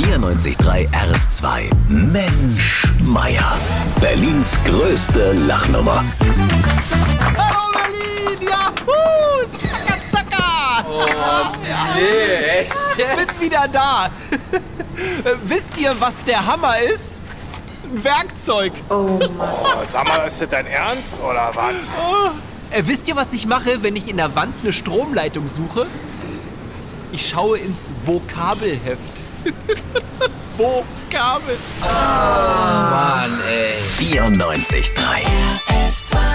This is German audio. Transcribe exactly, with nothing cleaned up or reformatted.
vierundneunzig Komma drei R S zwei. Mensch, Meier. Berlins größte Lachnummer. Hallo Berlin, juhu, zacka, zacka. Oh, nee, echt jetzt? Bin wieder da. Wisst ihr, was der Hammer ist? Ein Werkzeug. Oh Mann. Oh, sag mal, ist das dein Ernst oder was? Oh. Äh, wisst ihr, was ich mache, wenn ich in der Wand eine Stromleitung suche? Ich schaue ins Vokabelheft. Vokabel. Oh, Mann, ey. vierundneunzig Komma drei. R S zwei.